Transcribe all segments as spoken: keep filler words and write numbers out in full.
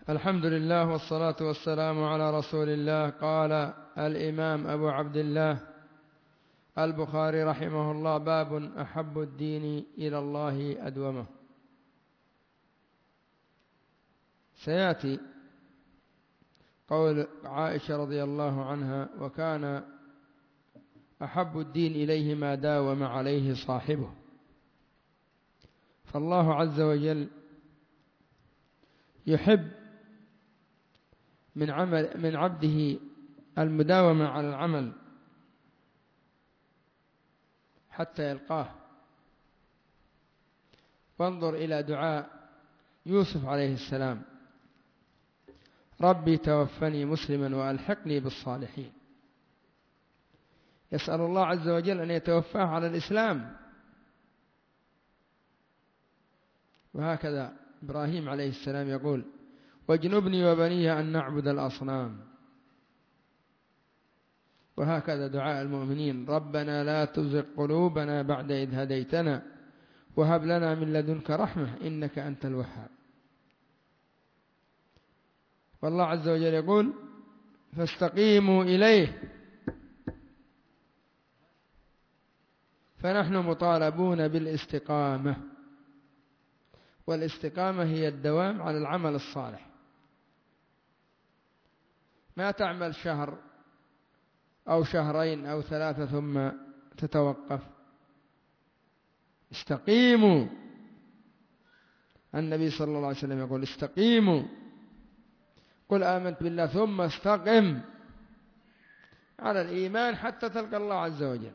الحمد لله والصلاة والسلام على رسول الله. قال الإمام أبو عبد الله البخاري رحمه الله: باب أحب الدين إلى الله أدومه. سيأتي قول عائشة رضي الله عنها: وكان أحب الدين إليه ما داوم عليه صاحبه. فالله عز وجل يحب من عمل من عبده المداومة على العمل حتى يلقاه. وانظر إلى دعاء يوسف عليه السلام: ربي توفني مسلما وألحقني بالصالحين. يسأل الله عز وجل أن يتوفاه على الإسلام. وهكذا إبراهيم عليه السلام يقول: واجنبني وبني أن نعبد الأصنام. وهكذا دعاء المؤمنين: ربنا لا تزغ قلوبنا بعد إذ هديتنا وهب لنا من لدنك رحمة إنك أنت الوهاب. والله عز وجل يقول: فاستقيموا إليه. فنحن مطالبون بالاستقامة، والاستقامة هي الدوام على العمل الصالح. ما تعمل شهر أو شهرين أو ثلاثة ثم تتوقف. استقيموا. النبي صلى الله عليه وسلم يقول: استقيموا. قل آمنت بالله ثم استقم على الإيمان حتى تلقى الله عز وجل.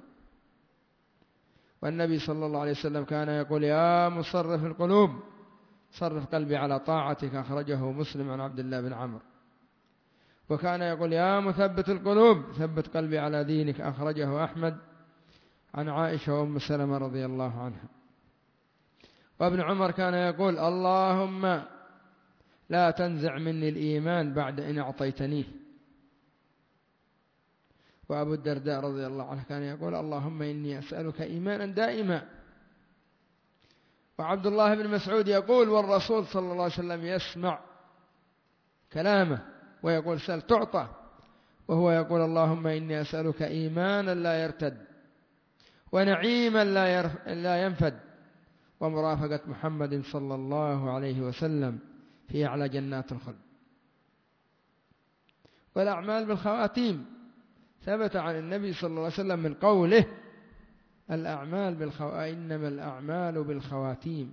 والنبي صلى الله عليه وسلم كان يقول: يا مصرف القلوب صرف قلبي على طاعتك. أخرجه مسلم عن عبد الله بن عمرو. وكان يقول: يا مثبت القلوب ثبت قلبي على دينك. أخرجه أحمد عن عائشة وأم سلمة رضي الله عنها. وابن عمر كان يقول: اللهم لا تنزع مني الإيمان بعد إن أعطيتنيه. وأبو الدرداء رضي الله عنه كان يقول: اللهم إني أسألك إيمانا دائما. وعبد الله بن مسعود يقول: والرسول صلى الله عليه وسلم يسمع كلامه ويقول: سل تعطى. وهو يقول: اللهم إني أسألك إيمانا لا يرتد ونعيما لا ينفد ومرافقة محمد صلى الله عليه وسلم في أعلى جنات الخلد. والأعمال بالخواتيم. ثبت عن النبي صلى الله عليه وسلم من قوله: الأعمال بالخواتيم، إنما الأعمال بالخواتيم.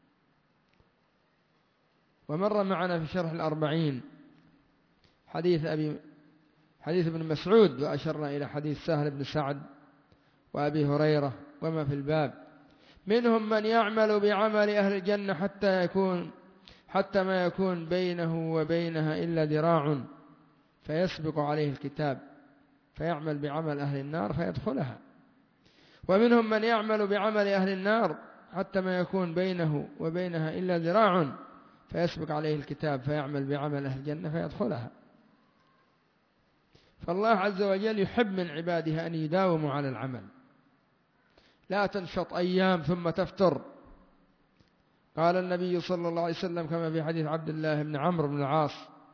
ومر معنا في شرح الأربعين حديث أبي حديث ابن مسعود، وأشرنا إلى حديث سهل بن سعد وأبي هريرة وما في الباب. منهم من يعمل بعمل أهل الجنة حتى يكون حتى ما يكون بينه وبينها إلا ذراع فيسبق عليه الكتاب فيعمل بعمل أهل النار فيدخلها. ومنهم من يعمل بعمل أهل النار حتى ما يكون بينه وبينها إلا ذراع فيسبق عليه الكتاب فيعمل بعمل أهل الجنة فيدخلها. فالله عز وجل يحب من عباده أن يداوموا على العمل. لا تنشط أيام ثم تفتر. قال النبي صلى الله عليه وسلم كما في حديث عبد الله بن عمرو بن العاص: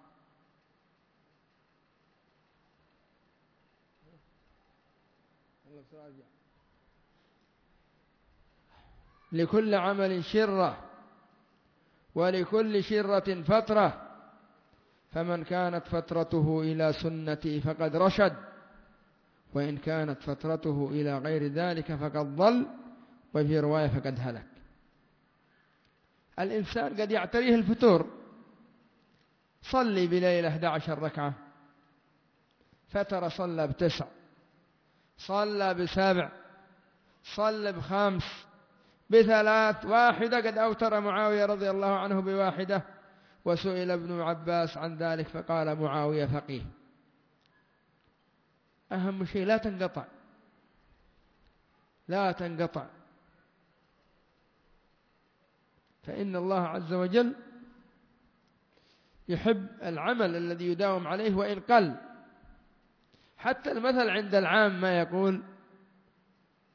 لكل عمل شرة ولكل شرة فترة، فمن كانت فترته إلى سنتي فقد رشد، وإن كانت فترته إلى غير ذلك فقد ضل، وفي رواية فقد هلك. الإنسان قد يعتريه الفتور. صلي بليلة أحد عشر ركعة، فترة صلى بتسع، صلى بسبع، صلى بخمس، بثلاث، واحدة. قد أوتر معاوية رضي الله عنه بواحدة. وسئل ابن عباس عن ذلك فقال: معاوية فقيه. أهم شيء لا تنقطع، لا تنقطع. فإن الله عز وجل يحب العمل الذي يداوم عليه وإن قل. حتى المثل عند العام ما يقول: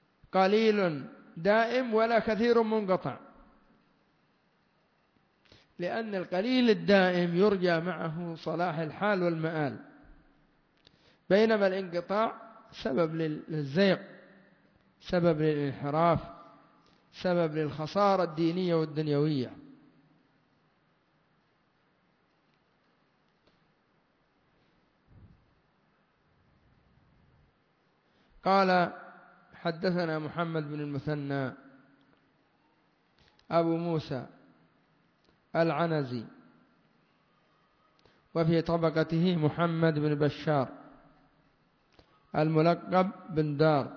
قليل دائم ولا كثير منقطع. لأن القليل الدائم يرجى معه صلاح الحال والمآل، بينما الانقطاع سبب للزيغ، سبب للانحراف، سبب للخسارة الدينية والدنيوية. قال حدثنا محمد بن المثنى أبو موسى العنزي، وفي طبقته محمد بن بشار الملقب بندار،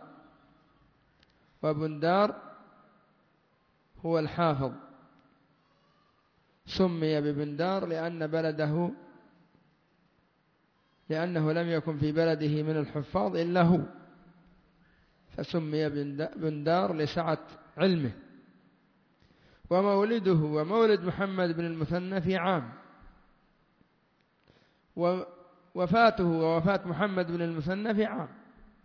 وبندار هو الحافظ، سمي ببندار لأن بلده لأنه لم يكن في بلده من الحفاظ إلا هو، فسمي بندار لسعة علمه. ومولده ومولد محمد بن المثنى في عام، ووفاته ووفاة محمد بن المثنى في عام،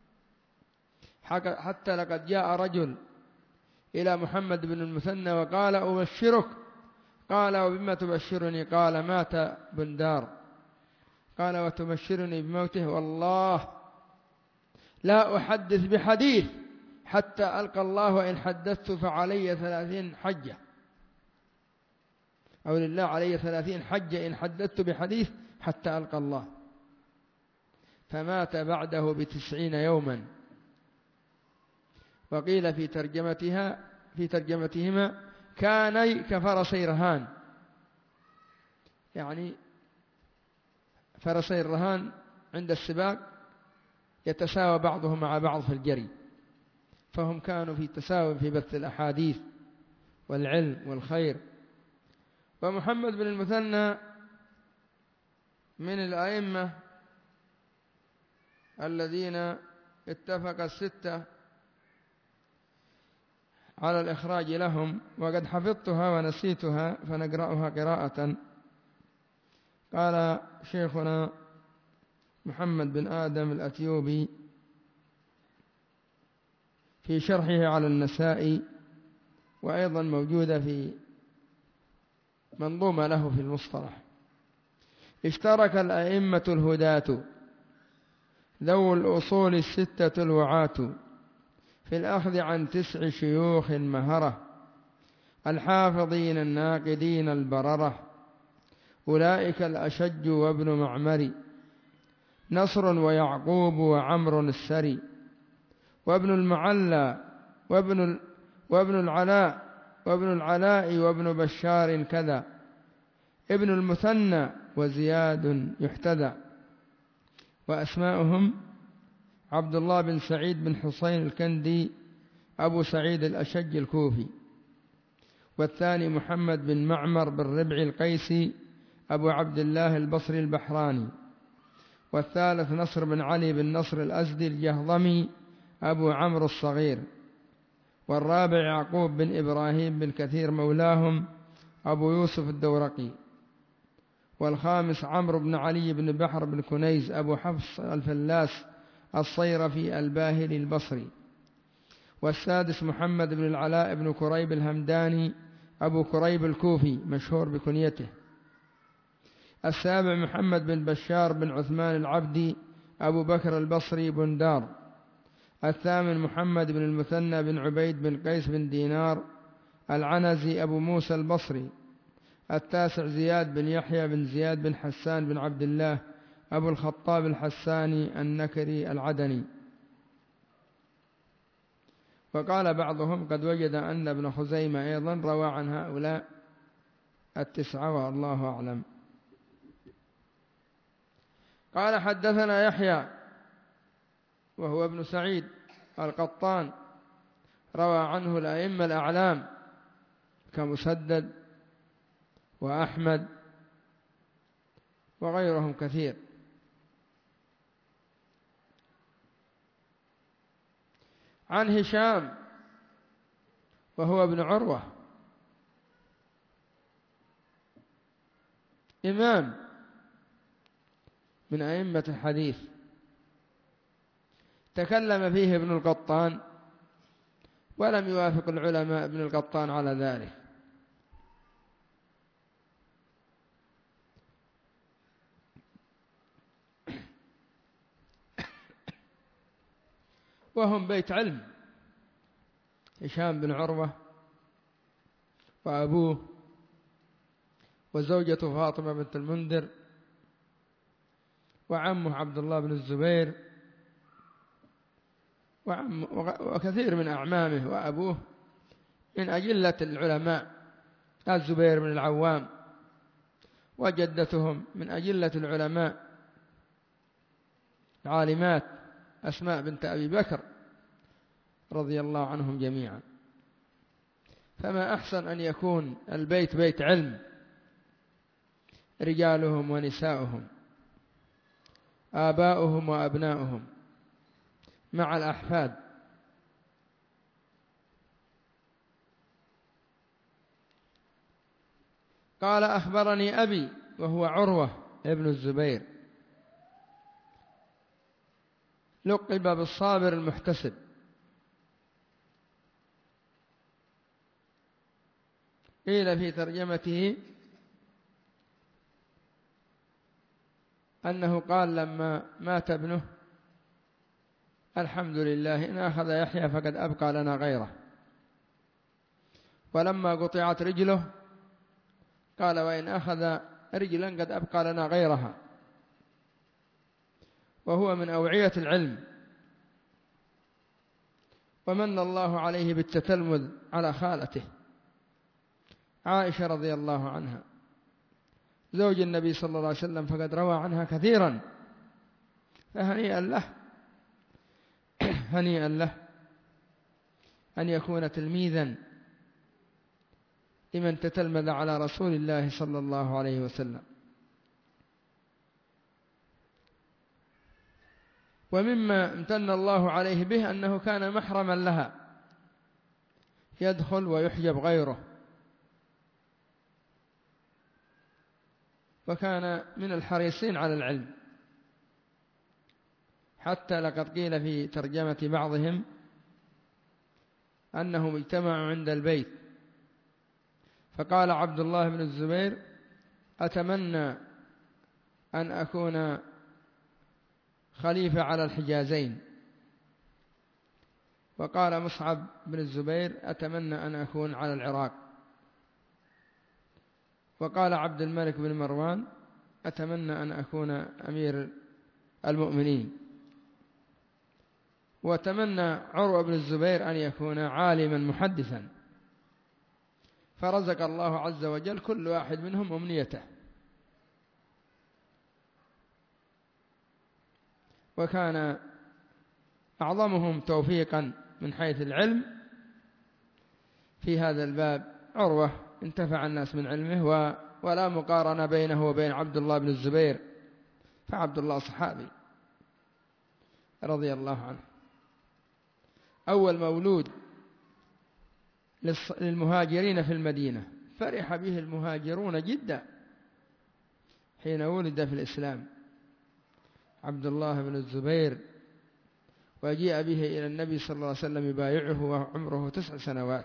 حتى لقد جاء رجل إلى محمد بن المثنى وقال أبشرك، قال وبما تبشرني؟ قال مات بندار. قال وتبشرني بموته؟ والله لا أحدث بحديث حتى ألقى الله، وإن حدثت فعلي ثلاثين حجة، أو لله علي ثلاثين حجة إن حدثت بحديث حتى ألقى الله. فمات بعده بتسعين يوما. وقيل في ترجمتها في ترجمتهما كاني كفرسي رهان، يعني فرسي الرهان عند السباق يتساوى بعضهم مع بعض في الجري، فهم كانوا في تساوي في بث الأحاديث والعلم والخير. ومحمد بن المثنى من الأئمة الذين اتفق الستة على الإخراج لهم، وقد حفظتها ونسيتها فنقرأها قراءة. قال شيخنا محمد بن آدم الأتيوبي في شرحه على النسائي، وأيضا موجودة في منظومة له في المصطلح: اشترك الأئمة الهداة ذو الأصول الستة الوعاة في الأخذ عن تسع شيوخ مهرة، الحافظين الناقدين البررة، أولئك الأشج وابن معمر، نصر ويعقوب وعمر السري، وابن المعلى وابن, وابن العلاء وابن العلاء وابن بشار كذا، ابن المثنى وزياد يحتذى. وأسماؤهم عبد الله بن سعيد بن حسين الكندي أبو سعيد الأشج الكوفي، والثاني محمد بن معمر بن ربع القيسي أبو عبد الله البصري البحراني، والثالث نصر بن علي بن نصر الأزدي الجهضمي أبو عمرو الصغير، والرابع يعقوب بن إبراهيم بن كثير مولاهم أبو يوسف الدورقي، والخامس عمرو بن علي بن بحر بن كنيز أبو حفص الفلاس الصيرفي الباهلي البصري، والسادس محمد بن العلاء بن كريب الهمداني أبو كريب الكوفي مشهور بكنيته، السابع محمد بن بشار بن عثمان العبدي أبو بكر البصري بندار، الثامن محمد بن المثنى بن عبيد بن قيس بن دينار العنزي أبو موسى البصري، التاسع زياد بن يحيى بن زياد بن حسان بن عبد الله أبو الخطاب الحساني النكري العدني. وقال بعضهم قد وجد أن ابن خزيمة أيضا روى عن هؤلاء التسعة والله أعلم. قال حدثنا يحيى وهو ابن سعيد القطان، روى عنه الأئمة الأعلام كمسدد وأحمد وغيرهم كثير. عن هشام وهو ابن عروة إمام من أئمة الحديث، تكلم فيه ابن القطان ولم يوافق العلماء ابن القطان على ذلك، وهم بيت علم، هشام بن عروة وأبوه وزوجته فاطمة بنت المنذر وعمه عبد الله بن الزبير وعم وكثير من أعمامه وأبوه من أجلة العلماء، الزبير بن العوام وجدتهم من أجلة العلماء عالمات أسماء بنت أبي بكر رضي الله عنهم جميعا. فما أحسن أن يكون البيت بيت علم، رجالهم ونساؤهم، آباؤهم وأبناؤهم مع الأحفاد. قال أخبرني أبي وهو عروة ابن الزبير، لقب بالصابر المحتسب، قيل في ترجمته أنه قال لما مات ابنه: الحمد لله إن أخذ يحيى فقد أبقى لنا غيره. ولما قطعت رجله قال: وإن أخذ رجلا قد أبقى لنا غيرها. وهو من أوعية العلم، ومن الله عليه بالتتلمذ على خالته عائشة رضي الله عنها زوج النبي صلى الله عليه وسلم، فقد روى عنها كثيرا، فهنيئا له هنيئا له أن يكون تلميذا لمن تتلمذ على رسول الله صلى الله عليه وسلم. ومما امتن الله عليه به أنه كان محرما لها، يدخل ويحجب غيره، وكان من الحريصين على العلم، حتى لقد قيل في ترجمة بعضهم أنهم اجتمعوا عند البيت، فقال عبد الله بن الزبير: أتمنى أن أكون خليفة على الحجازين. وقال مصعب بن الزبير: أتمنى أن أكون على العراق. وقال عبد الملك بن مروان: أتمنى أن أكون أمير المؤمنين. وتمنى عروة بن الزبير أن يكون عالما محدثا، فرزق الله عز وجل كل واحد منهم أمنيته. وكان أعظمهم توفيقا من حيث العلم في هذا الباب عروة، انتفع الناس من علمه، ولا مقارنة بينه وبين عبد الله بن الزبير، فعبد الله صحابي رضي الله عنه، أول مولود للمهاجرين في المدينة، فرح به المهاجرون جدا حين ولد في الإسلام عبد الله بن الزبير، وجيء به إلى النبي صلى الله عليه وسلم يبايعه وعمره تسع سنوات.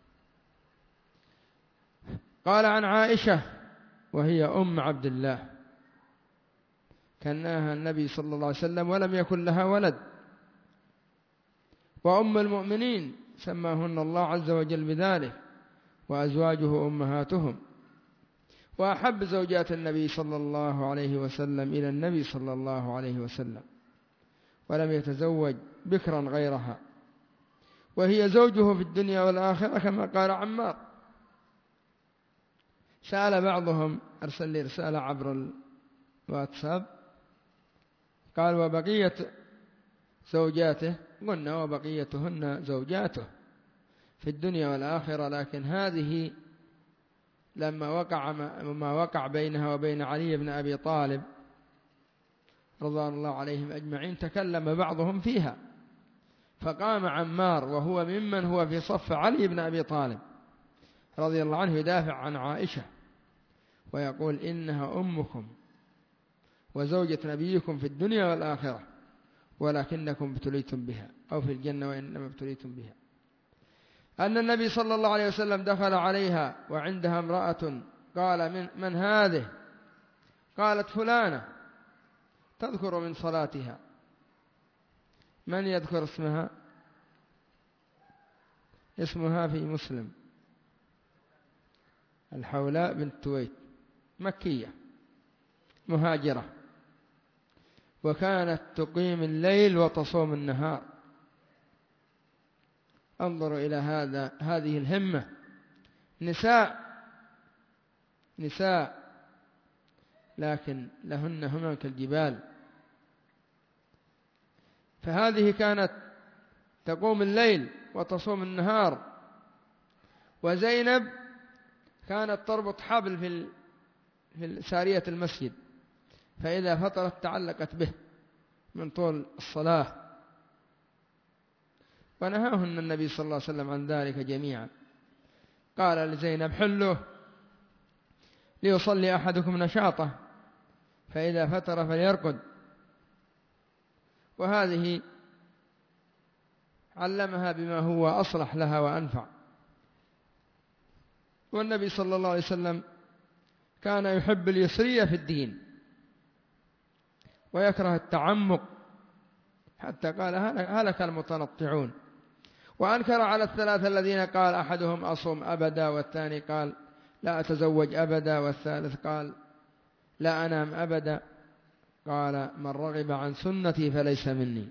قال عن عائشة وهي أم عبد الله: كناها النبي صلى الله عليه وسلم ولم يكن لها ولد، وأم المؤمنين سماهن الله عز وجل بذلك، وأزواجه أمهاتهم. وأحب زوجات النبي صلى الله عليه وسلم إلى النبي صلى الله عليه وسلم، ولم يتزوج بكرا غيرها، وهي زوجه في الدنيا والآخرة كما قال عمار. سأل بعضهم، أرسل لي رسالة عبر الواتساب، قال: وبقية زوجاته؟ قلنا: وبقيتهن زوجاته في الدنيا والآخرة، لكن هذه لما وقع ما وقع بينها وبين علي بن أبي طالب رضوان الله عليهم أجمعين تكلم بعضهم فيها، فقام عمار وهو ممن هو في صف علي بن أبي طالب رضي الله عنه يدافع عن عائشة ويقول: إنها أمكم وزوجة نبيكم في الدنيا والآخرة، ولكنكم ابتليتم بها، أو في الجنة وإنما ابتليتم بها. أن النبي صلى الله عليه وسلم دخل عليها وعندها امرأة، قال: من, من هذه؟ قالت: فلانة، تذكر من صلاتها. من يذكر اسمها؟ اسمها في مسلم الحولاء بنت تويت، مكية مهاجرة، وكانت تقيم الليل وتصوم النهار. انظروا إلى هذا هذه الهمة، نساء نساء لكن لهن همم كالجبال. فهذه كانت تقوم الليل وتصوم النهار، وزينب كانت تربط حبل في في سارية المسجد، فإذا فطرت تعلقت به من طول الصلاة. ونهاهن النبي صلى الله عليه وسلم عن ذلك جميعا. قال لزينب: حلوه ليصلي أحدكم نشاطه، فإذا فتر فليرقد. وهذه علمها بما هو أصلح لها وأنفع. والنبي صلى الله عليه وسلم كان يحب اليسرية في الدين ويكره التعمق، حتى قال: هلك المتنطعون. وأنكر على الثلاثة الذين قال أحدهم أصوم أبدا، والثاني قال لا أتزوج أبدا، والثالث قال لا أنام أبدا. قال: من رغب عن سنتي فليس مني.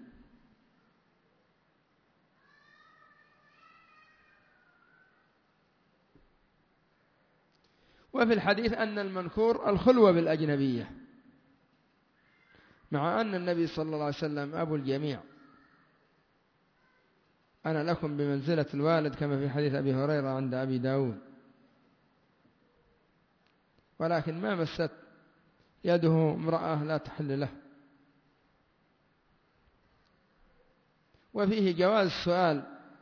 وفي الحديث أن المنكور الخلوة بالأجنبية، مع أن النبي صلى الله عليه وسلم أبو الجميع. أنا لكم بمنزلة الوالد، كما في حديث أبي هريرة عند أبي داود. ولكن ما مست يده امرأة لا تحل له. وفيه جواز السؤال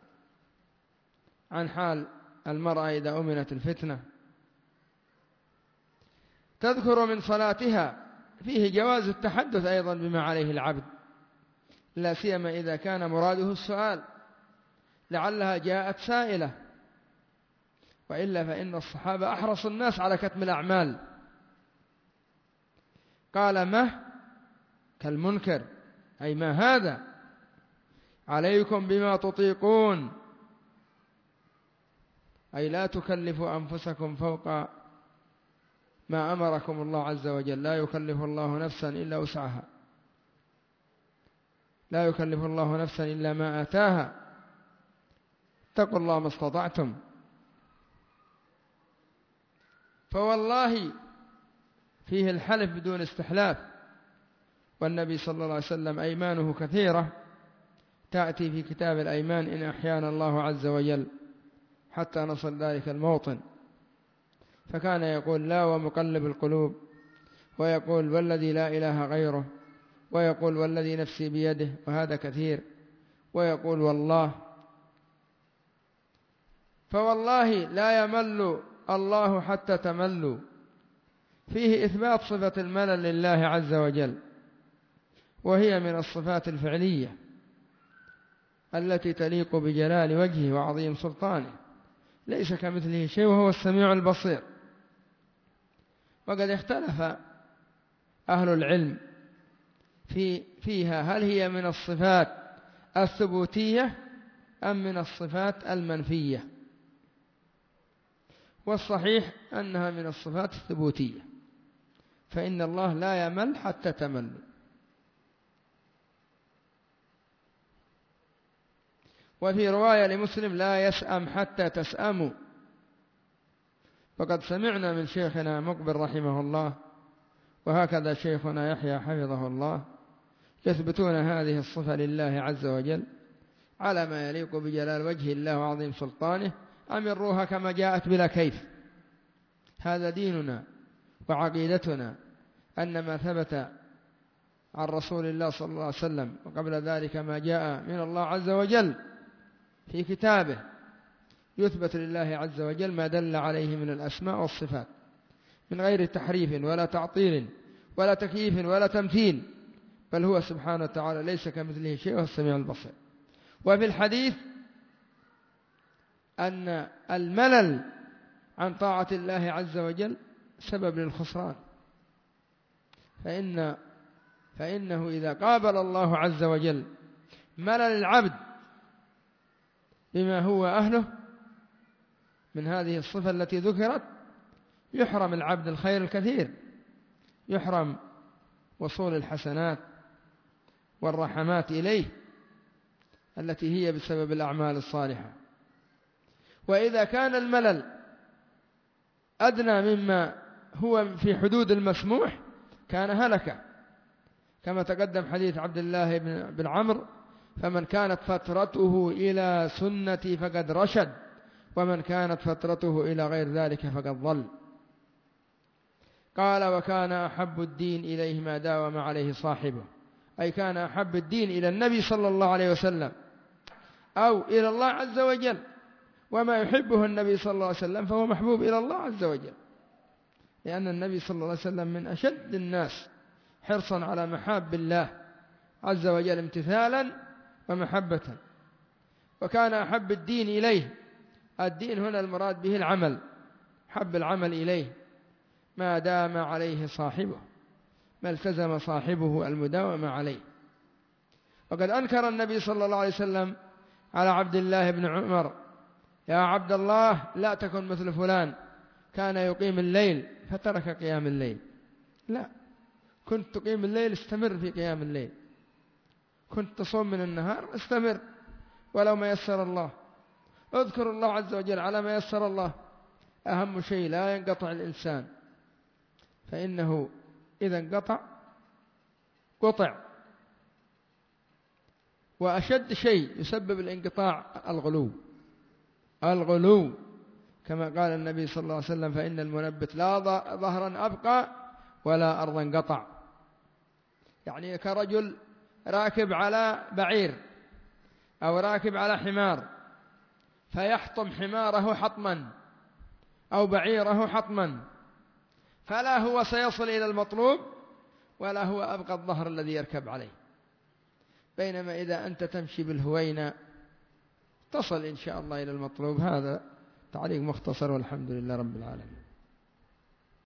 عن حال المرأة إذا أمنت الفتنة. تذكر من صلاتها، فيه جواز التحدث أيضا بما عليه العبد، لا سيما إذا كان مراده السؤال، لعلها جاءت سائلة، وإلا فإن الصحابة أحرص الناس على كتم الأعمال. قال: ما كالمنكر، أي ما هذا، عليكم بما تطيقون، أي لا تكلفوا أنفسكم فوق ما أمركم الله عز وجل. لا يكلف الله نفسا إلا وسعها، لا يكلف الله نفسا إلا ما آتاها. اتقوا الله ما استطعتم. فوالله فيه الحلف بدون استحلاف. والنبي صلى الله عليه وسلم أيمانه كثيرة، تأتي في كتاب الأيمان إن أحيانا الله عز وجل حتى نصل ذلك الموطن. فكان يقول: لا ومقلب القلوب، ويقول: والذي لا إله غيره، ويقول: والذي نفسي بيده، وهذا كثير، ويقول: والله. فوالله لا يمل الله حتى تملوا. فيه إثبات صفة الملل لله عز وجل، وهي من الصفات الفعلية التي تليق بجلال وجهه وعظيم سلطانه، ليس كمثله شيء وهو السميع البصير. وقد اختلف أهل العلم في فيها، هل هي من الصفات الثبوتية أم من الصفات المنفية؟ والصحيح أنها من الصفات الثبوتية، فإن الله لا يمل حتى تمل. وفي رواية لمسلم: لا يسأم حتى تسأموا. وقد سمعنا من شيخنا مقبل رحمه الله، وهكذا شيخنا يحيى حفظه الله، يثبتون هذه الصفة لله عز وجل على ما يليق بجلال وجه الله وعظيم سلطانه. أمروها كما جاءت بلا كيف. هذا ديننا وعقيدتنا، أن ما ثبت عن رسول الله صلى الله عليه وسلم وقبل ذلك ما جاء من الله عز وجل في كتابه يثبت لله عز وجل ما دل عليه من الأسماء والصفات، من غير تحريف ولا تعطيل ولا تكييف ولا تمثيل، بل هو سبحانه وتعالى ليس كمثله شيء وهو السميع البصير. وفي الحديث أن الملل عن طاعة الله عز وجل سبب للخسران، فإن فإنه إذا قابل الله عز وجل ملل العبد بما هو أهله من هذه الصفة التي ذكرت يحرم العبد الخير الكثير، يحرم وصول الحسنات والرحمات إليه التي هي بسبب الأعمال الصالحة. وإذا كان الملل أدنى مما هو في حدود المسموح كان هلك، كما تقدم حديث عبد الله بن عمرو: فمن كانت فترته إلى سنتي فقد رشد، ومن كانت فترته إلى غير ذلك فقد ضل. قال: وكان أحب الدين إليه ما داوم عليه صاحبه، أي كان أحب الدين إلى النبي صلى الله عليه وسلم أو إلى الله عز وجل، وما يحبه النبي صلى الله عليه وسلم فهو محبوب إلى الله عز وجل، لأن النبي صلى الله عليه وسلم من أشد الناس حرصا على محاب الله عز وجل امتثالا ومحبة. وكان أحب الدين إليه، الدين هنا المراد به العمل، حب العمل إليه ما دام عليه صاحبه، ما التزم صاحبه المداومة عليه. وقد أنكر النبي صلى الله عليه وسلم على عبد الله بن عمر: يا عبد الله لا تكن مثل فلان كان يقيم الليل فترك قيام الليل. لا، كنت تقيم الليل استمر في قيام الليل، كنت تصوم من النهار استمر ولو ما يسر الله، اذكر الله عز وجل على ما يسر الله. أهم شيء لا ينقطع الإنسان، فإنه إذا انقطع قطع. وأشد شيء يسبب الانقطاع الغلو، الغلو كما قال النبي صلى الله عليه وسلم: فإن المنبت لا ظهرا أبقى ولا أرضا قطع. يعني كرجل راكب على بعير أو راكب على حمار فيحطم حماره حطما أو بعيره حطما، فلا هو سيصل إلى المطلوب ولا هو أبقى الظهر الذي يركب عليه. بينما إذا أنت تمشي بالهوينة تصل إن شاء الله إلى المطلوب. هذا تعليق مختصر، والحمد لله رب العالمين.